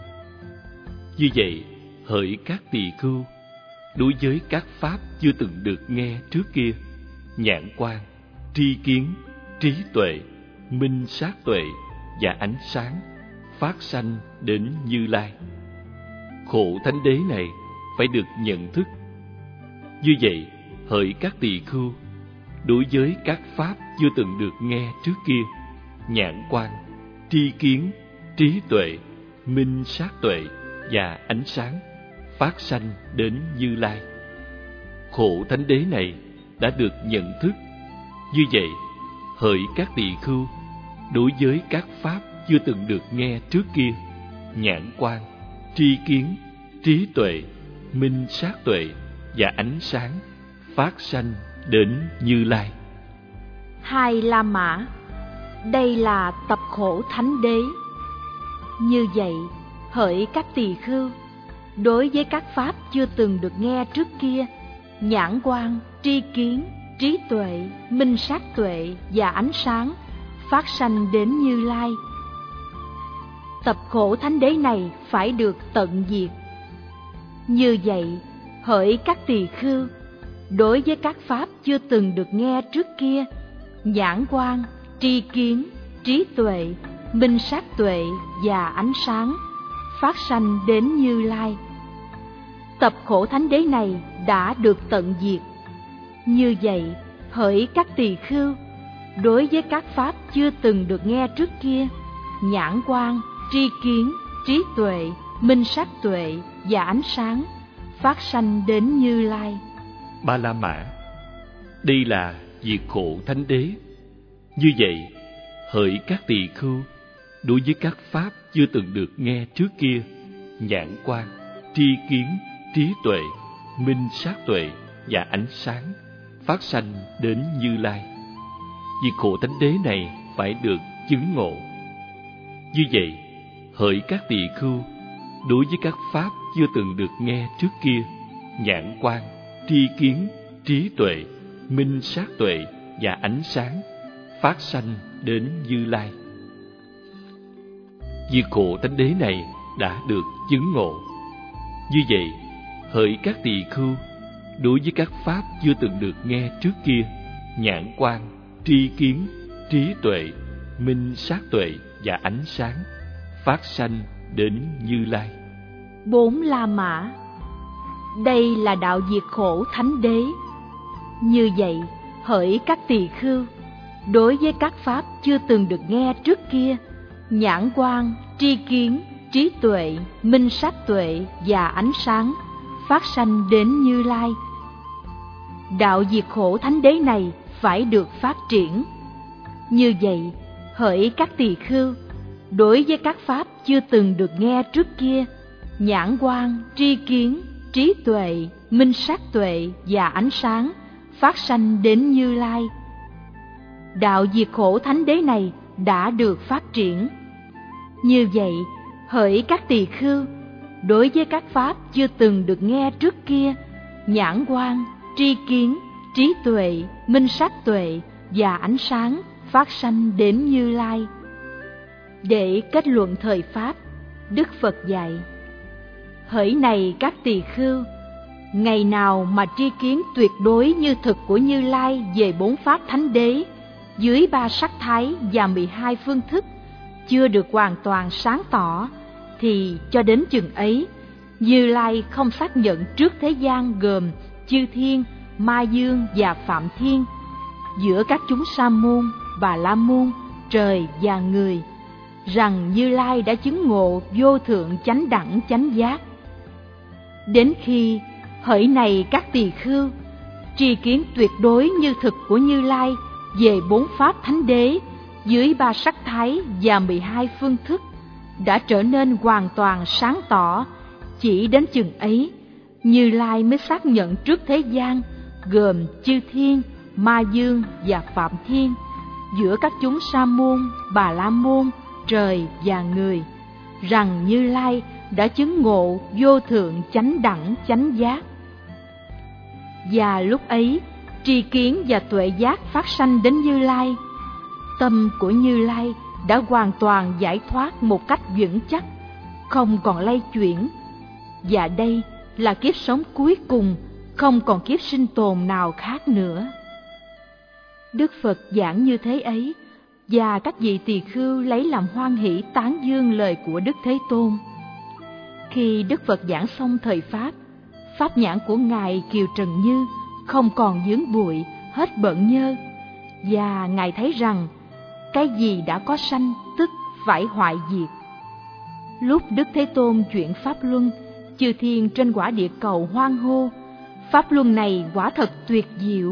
Như vậy, hỡi các tỳ khưu, đối với các pháp chưa từng được nghe trước kia, nhãn quan, tri kiến, trí tuệ, minh sát tuệ và ánh sáng phát sanh đến Như Lai. Khổ thánh đế này phải được nhận thức. Như vậy, hỡi các tỳ khưu, đối với các pháp chưa từng được nghe trước kia, nhãn quan, tri kiến, trí tuệ, minh sát tuệ và ánh sáng phát sanh đến Như Lai. Khổ thánh đế này đã được nhận thức. Như vậy, hỡi các tỳ khưu, đối với các pháp chưa từng được nghe trước kia, nhãn quan, tri kiến, trí tuệ, minh sát tuệ và ánh sáng phát sanh đến Như Lai. Hai La Mã, đây là tập khổ thánh đế. Như vậy, hỡi các tỳ khưu, đối với các pháp chưa từng được nghe trước kia, nhãn quan, tri kiến, trí tuệ, minh sát tuệ và ánh sáng phát sanh đến Như Lai. Tập khổ thánh đế này phải được tận diệt. Như vậy, hỡi các tỳ khưu, đối với các pháp chưa từng được nghe trước kia, nhãn quan, tri kiến, trí tuệ, minh sát tuệ và ánh sáng phát sanh đến Như Lai. Tập khổ thánh đế này đã được tận diệt. Như vậy, hỡi các tỳ khưu, đối với các pháp chưa từng được nghe trước kia, nhãn quan, tri kiến, trí tuệ, minh sát tuệ và ánh sáng phát sanh đến Như Lai. Ba La Mã, đây là diệt khổ thánh đế. Như vậy, hỡi các tỳ khưu, đối với các pháp chưa từng được nghe trước kia, nhãn quan, tri kiến, trí tuệ, minh sát tuệ và ánh sáng phát sanh đến Như Lai. Diệt khổ thánh đế này phải được chứng ngộ. Như vậy, hỡi các tỳ khưu, đối với các pháp chưa từng được nghe trước kia, nhãn quan, tri kiến, trí tuệ, minh sát tuệ và ánh sáng phát sanh đến Như Lai. Diệt khổ thánh đế này đã được chứng ngộ. Như vậy, hỡi các tỳ khưu, đối với các pháp chưa từng được nghe trước kia, nhãn quan, tri kiến, trí tuệ, minh sát tuệ và ánh sáng phát sanh đến Như Lai. Bốn La Mã, đây là đạo diệt khổ thánh đế. Như vậy, hỡi các tỳ khưu, đối với các pháp chưa từng được nghe trước kia, nhãn quan, tri kiến, trí tuệ, minh sát tuệ và ánh sáng phát sanh đến Như Lai. Đạo diệt khổ thánh đế này phải được phát triển. Như vậy, hỡi các tỳ khưu, đối với các pháp chưa từng được nghe trước kia, nhãn quan, tri kiến, trí tuệ, minh sát tuệ và ánh sáng phát sanh đến Như Lai. Đạo diệt khổ thánh đế này đã được phát triển. Như vậy, hỡi các tỳ khưu, đối với các pháp chưa từng được nghe trước kia, nhãn quan, tri kiến, trí tuệ, minh sát tuệ và ánh sáng phát sanh đến Như Lai. Để kết luận thời pháp, Đức Phật dạy: hỡi này các tỳ khưu, ngày nào mà tri kiến tuyệt đối như thực của Như Lai về bốn pháp thánh đế dưới ba sắc thái và mười hai phương thức chưa được hoàn toàn sáng tỏ, thì cho đến chừng ấy, Như Lai không xác nhận trước thế gian gồm chư thiên, ma dương và phạm thiên, giữa các chúng sa môn, bà la môn, trời và người, rằng Như Lai đã chứng ngộ vô thượng chánh đẳng chánh giác. Đến khi hỡi này các tỳ khưu, tri kiến tuyệt đối như thực của Như Lai về bốn pháp thánh đế dưới ba sắc thái và mười hai phương thức đã trở nên hoàn toàn sáng tỏ, chỉ đến chừng ấy Như Lai mới xác nhận trước thế gian gồm chư thiên, ma dương và phạm thiên, giữa các chúng sa môn, bà la môn, trời và người, rằng Như Lai đã chứng ngộ vô thượng chánh đẳng chánh giác. Và lúc ấy tri kiến và tuệ giác phát sanh đến Như Lai. Tâm của Như Lai đã hoàn toàn giải thoát một cách vững chắc, không còn lay chuyển. Và đây là kiếp sống cuối cùng, không còn kiếp sinh tồn nào khác nữa. Đức Phật giảng như thế ấy, và các vị tỳ khưu lấy làm hoan hỷ tán dương lời của Đức Thế Tôn. Khi Đức Phật giảng xong thời Pháp, pháp nhãn của Ngài Kiều Trần Như không còn vướng bụi, hết bận nhơ, và Ngài thấy rằng cái gì đã có sanh tức phải hoại diệt. Lúc Đức Thế Tôn chuyển Pháp Luân, chư thiên trên quả địa cầu hoan hô, Pháp Luân này quả thật tuyệt diệu.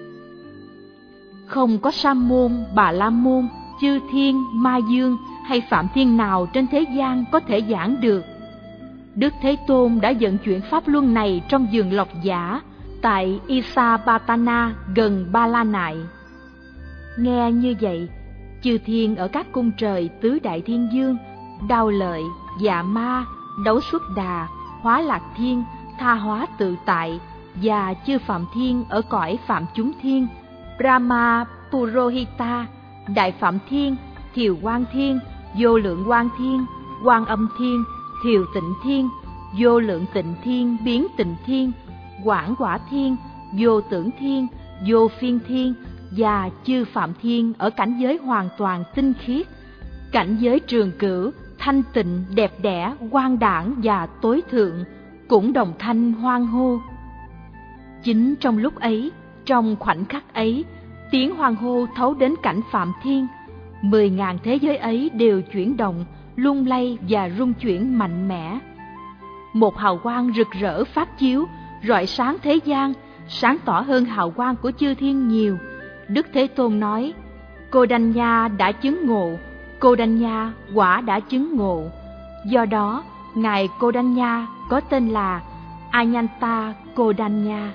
Không có sa môn, bà la môn, chư thiên, ma dương hay phạm thiên nào trên thế gian có thể giảng được. Đức Thế Tôn đã vận chuyển Pháp Luân này trong vườn Lộc Giả tại Isapatana gần Ba La Nại. Nghe như vậy, chư thiên ở các cung trời tứ đại thiên dương, Đao Lợi, Dạ Ma, Đấu Xuất Đà, Hóa Lạc Thiên, Tha Hóa Tự Tại và chư phạm thiên ở cõi phạm chúng thiên, Brahma Purohita, Đại Phạm Thiên, Thiều Quang Thiên, Vô Lượng Quang Thiên, Quan Âm Thiên, Thiều Tịnh Thiên, Vô Lượng Tịnh Thiên, Biến Tịnh Thiên, Quảng Quả Thiên, Vô Tưởng Thiên, Vô Phiên Thiên và chư phạm thiên ở cảnh giới hoàn toàn tinh khiết, cảnh giới trường cửu, thanh tịnh, đẹp đẽ, quang đãng và tối thượng cũng đồng thanh hoan hô. Chính trong lúc ấy, trong khoảnh khắc ấy, tiếng hoan hô thấu đến cảnh phạm thiên. Mười ngàn thế giới ấy đều chuyển động, lung lay và rung chuyển mạnh mẽ. Một hào quang rực rỡ phát chiếu, rọi sáng thế gian, sáng tỏ hơn hào quang của chư thiên nhiều. Đức Thế Tôn nói: Cô Đanh Nha đã chứng ngộ, Cô Đanh Nha quả đã chứng ngộ. Do đó, Ngài Cô Đanh Nha có tên là Anyanta Cô Đanh Nha.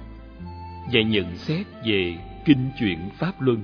Và nhận xét về kinh chuyển Pháp Luân.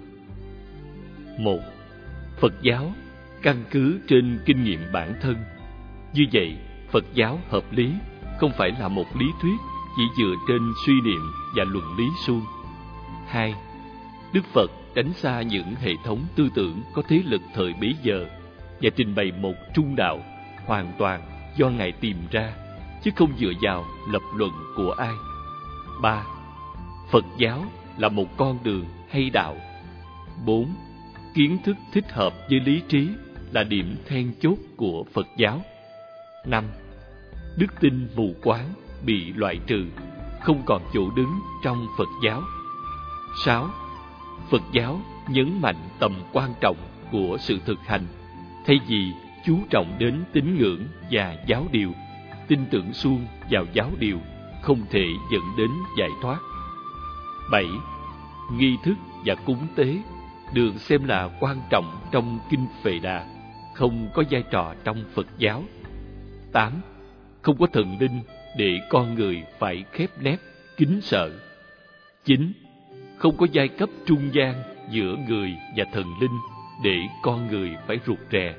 Một, Phật giáo căn cứ trên kinh nghiệm bản thân. Như vậy, Phật giáo hợp lý không phải là một lý thuyết chỉ dựa trên suy niệm và luận lý suông. Hai, Đức Phật tránh xa những hệ thống tư tưởng có thế lực thời bấy giờ và trình bày một trung đạo hoàn toàn do Ngài tìm ra, chứ không dựa vào lập luận của ai. Ba, Phật giáo là một con đường hay đạo. Bốn, kiến thức thích hợp với lý trí là điểm then chốt của Phật giáo. Năm, đức tin mù quáng bị loại trừ, không còn chỗ đứng trong Phật giáo. Sáu, Phật giáo nhấn mạnh tầm quan trọng của sự thực hành, thay vì chú trọng đến tín ngưỡng và giáo điều. Tin tưởng suông vào giáo điều không thể dẫn đến giải thoát. Bảy, nghi thức và cúng tế được xem là quan trọng trong kinh Phệ Đà, không có vai trò trong Phật giáo. Tám, không có thần linh để con người phải khép nép, kính sợ. Chín, không có giai cấp trung gian giữa người và thần linh để con người phải rụt rè.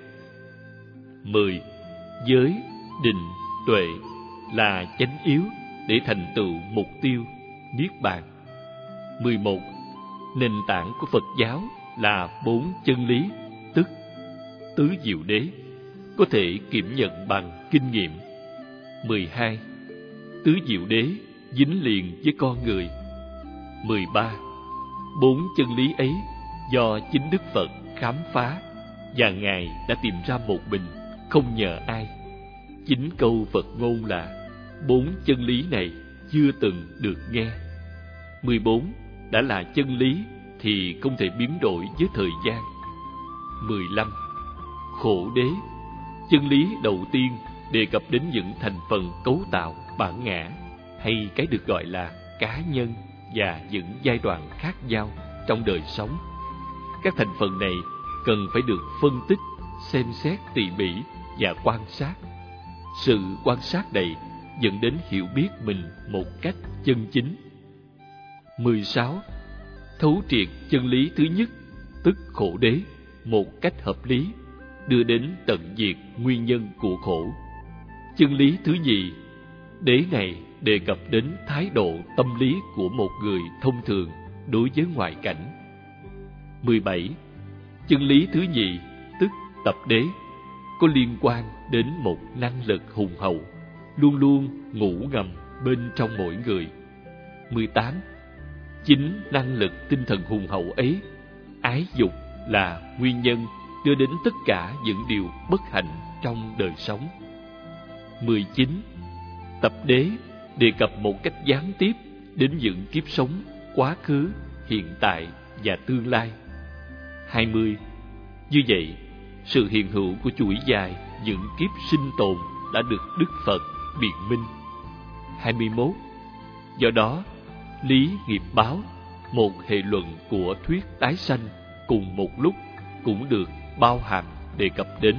Mười, giới, định, tuệ là chánh yếu để thành tựu mục tiêu niết bàn. Mười một, nền tảng của Phật giáo là bốn chân lý, tức tứ diệu đế, có thể kiểm nhận bằng kinh nghiệm. Mười hai, tứ diệu đế dính liền với con người. Mười ba, bốn chân lý ấy do chính Đức Phật khám phá, và Ngài đã tìm ra một mình, không nhờ ai. Chính câu Phật ngôn là bốn chân lý này chưa từng được nghe. Mười bốn, đã là chân lý thì không thể biến đổi với thời gian. Mười lăm, khổ đế. Chân lý đầu tiên đề cập đến những thành phần cấu tạo bản ngã, hay cái được gọi là cá nhân, và những giai đoạn khác nhau trong đời sống. Các thành phần này cần phải được phân tích, xem xét tỉ mỉ và quan sát. Sự quan sát này dẫn đến hiểu biết mình một cách chân chính. mười sáu. Thấu triệt chân lý thứ nhất, tức khổ đế, một cách hợp lý, đưa đến tận diệt nguyên nhân của khổ. Chân lý thứ nhì, đế này đề cập đến thái độ tâm lý của một người thông thường đối với ngoại cảnh. mười bảy. Chân lý thứ nhì, tức tập đế, có liên quan đến một năng lực hùng hậu, luôn luôn ngủ ngầm bên trong mỗi người. mười tám. Chính năng lực tinh thần hùng hậu ấy, ái dục, là nguyên nhân đưa đến tất cả những điều bất hạnh trong đời sống. mười chín. Tập đế đề cập một cách gián tiếp đến những kiếp sống quá khứ, hiện tại và tương lai. hai mươi. Như vậy, sự hiện hữu của chuỗi dài những kiếp sinh tồn đã được Đức Phật biện minh. hai mươi mốt. Do đó, lý nghiệp báo, một hệ luận của thuyết tái sanh, cùng một lúc cũng được bao hàm đề cập đến.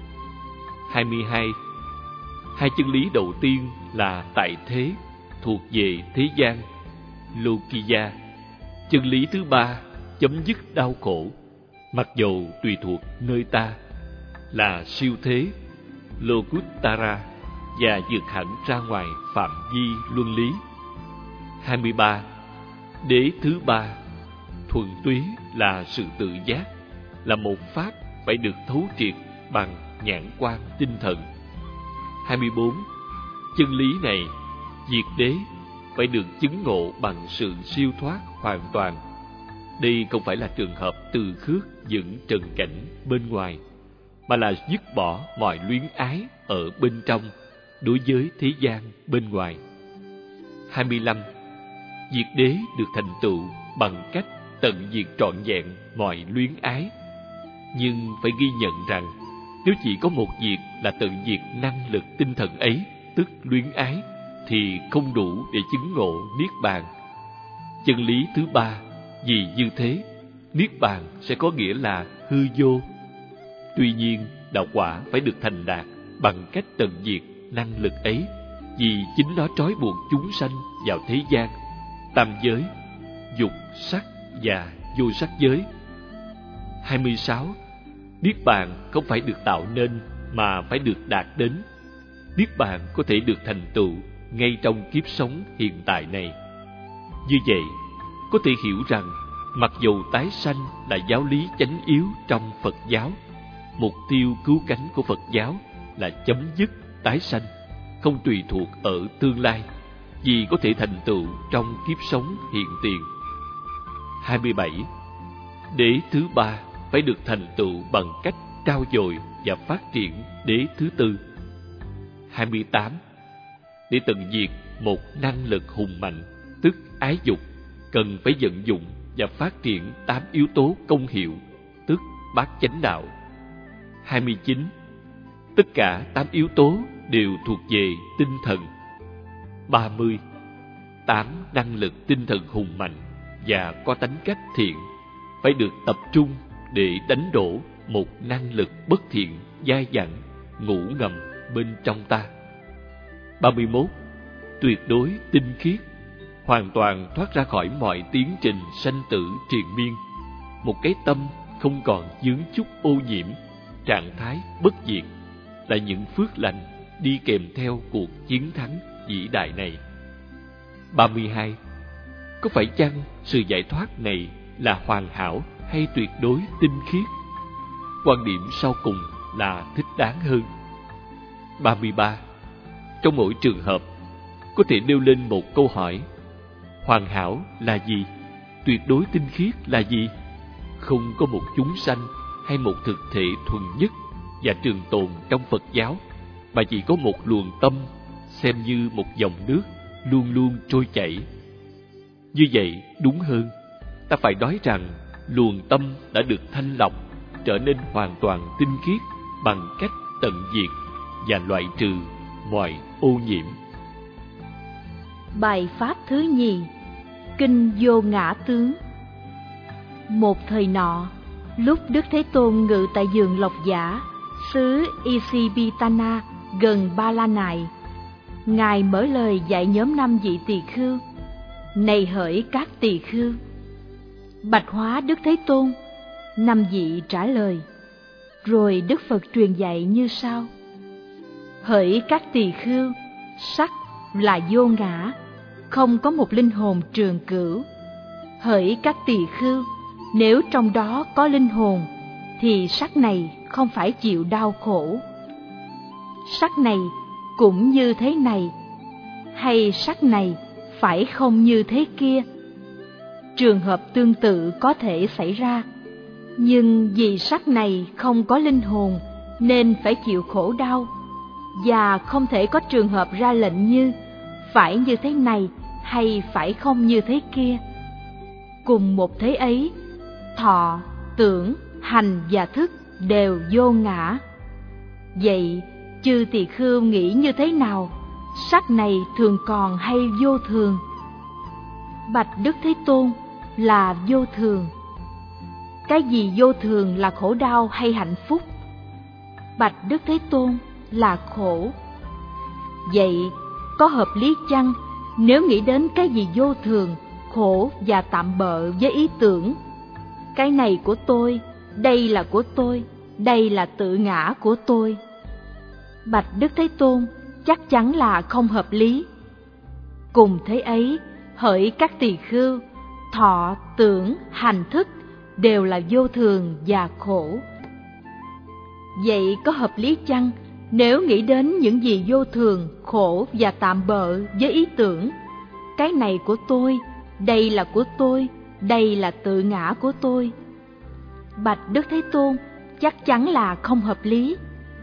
hai mươi hai. Hai chân lý đầu tiên là tại thế, thuộc về thế gian, Lokiya. Chân lý thứ ba, chấm dứt đau khổ, mặc dầu tùy thuộc nơi ta, là siêu thế, Lokuttara, và vượt hẳn ra ngoài phạm vi luân lý. hai mươi ba. Đế thứ ba, thuần túy là sự tự giác, là một pháp phải được thấu triệt bằng nhãn quan tinh thần. hai mươi bốn. Chân lý này, diệt đế, phải được chứng ngộ bằng sự siêu thoát hoàn toàn. Đây không phải là trường hợp từ khước những trần cảnh bên ngoài, mà là dứt bỏ mọi luyến ái ở bên trong đối với thế gian bên ngoài. hai mươi lăm. Diệt đế được thành tựu bằng cách tận diệt trọn vẹn mọi luyến ái. Nhưng phải ghi nhận rằng, nếu chỉ có một việc là tận diệt năng lực tinh thần ấy, tức luyến ái, thì không đủ để chứng ngộ Niết Bàn. Chân lý thứ ba, vì như thế, Niết Bàn sẽ có nghĩa là hư vô. Tuy nhiên, đạo quả phải được thành đạt bằng cách tận diệt năng lực ấy, vì chính nó trói buộc chúng sanh vào thế gian, tam giới, dục, sắc và vô sắc giới. hai mươi sáu. Niết Bàn không phải được tạo nên mà phải được đạt đến. Niết Bàn có thể được thành tựu ngay trong kiếp sống hiện tại này. Như vậy, có thể hiểu rằng mặc dầu tái sanh là giáo lý chánh yếu trong Phật giáo, mục tiêu cứu cánh của Phật giáo là chấm dứt tái sanh, không tùy thuộc ở tương lai, vì có thể thành tựu trong kiếp sống hiện tiền. hai mươi bảy. Đế thứ ba phải được thành tựu bằng cách trau dồi và phát triển đế thứ tư. hai mươi tám. Để tận diệt một năng lực hùng mạnh, tức ái dục, cần phải vận dụng và phát triển tám yếu tố công hiệu, tức bát chánh đạo. hai mươi chín. Tất cả tám yếu tố đều thuộc về tinh thần. ba mươi. Tám năng lực tinh thần hùng mạnh và có tánh cách thiện phải được tập trung để đánh đổ một năng lực bất thiện dai dẳng ngủ ngầm bên trong ta. ba mươi mốt. Tuyệt đối tinh khiết, hoàn toàn thoát ra khỏi mọi tiến trình sanh tử triền miên, một cái tâm không còn vướng chút ô nhiễm, trạng thái bất diệt, là những phước lành đi kèm theo cuộc chiến thắng vĩ đại này. ba mươi hai. Có phải chăng sự giải thoát này là hoàn hảo hay tuyệt đối tinh khiết? Quan điểm sau cùng là thích đáng hơn. ba mươi ba. Trong mỗi trường hợp, có thể nêu lên một câu hỏi: hoàn hảo là gì? Tuyệt đối tinh khiết là gì? Không có một chúng sanh hay một thực thể thuần nhất và trường tồn trong Phật giáo, mà chỉ có một luồng tâm, xem như một dòng nước luôn luôn trôi chảy. Như vậy đúng hơn, ta phải nói rằng luồng tâm đã được thanh lọc, trở nên hoàn toàn tinh khiết bằng cách tận diệt và loại trừ mọi ô nhiễm. Bài pháp thứ nhì, Kinh Vô Ngã Tướng. Một thời nọ, lúc Đức Thế Tôn ngự tại vườn Lộc Giả, xứ Isipitana gần Ba La Nại, Ngài mở lời dạy nhóm năm vị tỳ khưu: Này hỡi các tỳ khưu! Bạch hóa Đức Thế Tôn. Năm vị trả lời. Rồi Đức Phật truyền dạy như sau: Hỡi các tỳ khưu, sắc là vô ngã, không có một linh hồn trường cửu. Hỡi các tỳ khưu, nếu trong đó có linh hồn, thì sắc này không phải chịu đau khổ. Sắc này cũng như thế này, hay sắc này phải không như thế kia. Trường hợp tương tự có thể xảy ra, nhưng vì sắc này không có linh hồn nên phải chịu khổ đau, và không thể có trường hợp ra lệnh như phải như thế này hay phải không như thế kia. Cùng một thế ấy, thọ, tưởng, hành và thức đều vô ngã. Vậy chư tỳ khưu nghĩ như thế nào? Sắc này thường còn hay vô thường? Bạch Đức Thế Tôn, là vô thường. Cái gì vô thường là khổ đau hay hạnh phúc? Bạch Đức Thế Tôn, là khổ. Vậy có hợp lý chăng nếu nghĩ đến cái gì vô thường, khổ và tạm bợ với ý tưởng cái này của tôi, đây là của tôi, đây là tự ngã của tôi? Bạch Đức Thế Tôn, chắc chắn là không hợp lý. Cùng thế ấy, hỡi các tỳ khưu, thọ, tưởng, hành, thức đều là vô thường và khổ. Vậy có hợp lý chăng nếu nghĩ đến những gì vô thường, khổ và tạm bợ với ý tưởng cái này của tôi, đây là của tôi, đây là tự ngã của tôi? Bạch Đức Thế Tôn, chắc chắn là không hợp lý.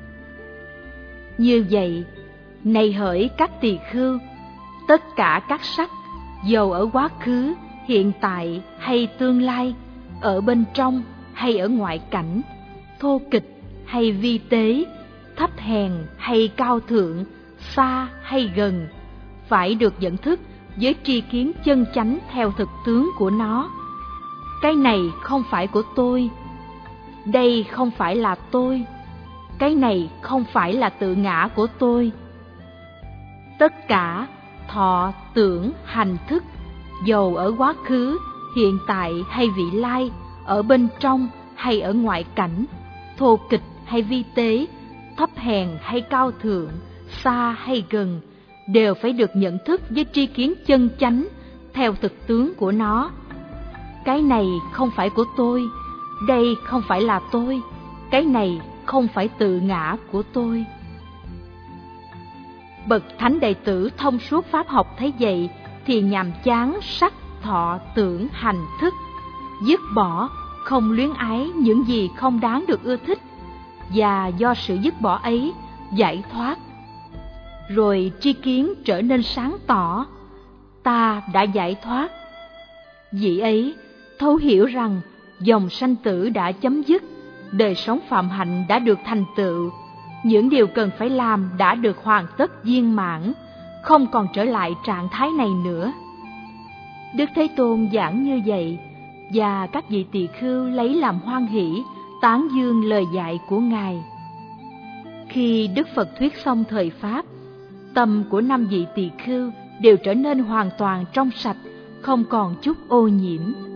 Như vậy, này hỡi các tỳ khưu, tất cả các sắc, dầu ở quá khứ, hiện tại hay tương lai, ở bên trong hay ở ngoại cảnh, thô kịch hay vi tế, thấp hèn hay cao thượng, xa hay gần, phải được nhận thức với tri kiến chân chánh theo thực tướng của nó. Cái này không phải của tôi, đây không phải là tôi, cái này không phải là tự ngã của tôi. Tất cả thọ, tưởng, hành, thức, dầu ở quá khứ, hiện tại hay vị lai, ở bên trong hay ở ngoại cảnh, thô kịch hay vi tế, thấp hèn hay cao thượng, xa hay gần, đều phải được nhận thức với tri kiến chân chánh theo thực tướng của nó. Cái này không phải của tôi, đây không phải là tôi, cái này không phải tự ngã của tôi. Bậc thánh đệ tử thông suốt pháp học thấy vậy thì nhàm chán sắc, thọ, tưởng, hành, thức, dứt bỏ, không luyến ái những gì không đáng được ưa thích, và do sự dứt bỏ ấy giải thoát. Rồi tri kiến trở nên sáng tỏ, ta đã giải thoát. Vị ấy thấu hiểu rằng dòng sanh tử đã chấm dứt, đời sống phạm hạnh đã được thành tựu, những điều cần phải làm đã được hoàn tất viên mãn, không còn trở lại trạng thái này nữa. Đức Thế Tôn giảng như vậy, và các vị tỳ khưu lấy làm hoan hỷ, tán dương lời dạy của Ngài. Khi Đức Phật thuyết xong thời Pháp, tâm của năm vị tỳ khưu đều trở nên hoàn toàn trong sạch, không còn chút ô nhiễm.